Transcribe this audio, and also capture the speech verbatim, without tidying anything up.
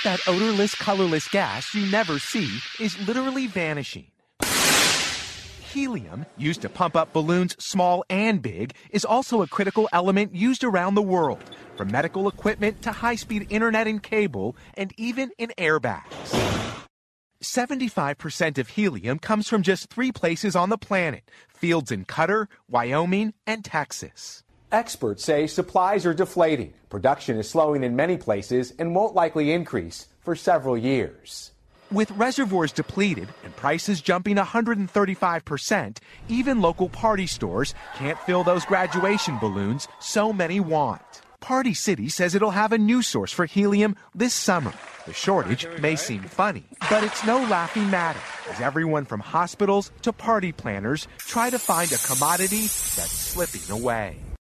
That odorless, colorless gas you never see is literally vanishing. Helium, used to pump up balloons small and big, is also a critical element used around the world, from medical equipment to high-speed internet and cable, and even in airbags. seventy-five percent of helium comes from just three places on the planet: fields in Qatar, Wyoming, and Texas. Experts say supplies are deflating. Production is slowing in many places and won't likely increase for several years. With reservoirs depleted and prices jumping one hundred thirty-five percent, even local party stores can't fill those graduation balloons so many want. Party City says it'll have a new source for helium this summer. The shortage may seem funny, but it's no laughing matter, as everyone from hospitals to party planners try to find a commodity that's slipping away.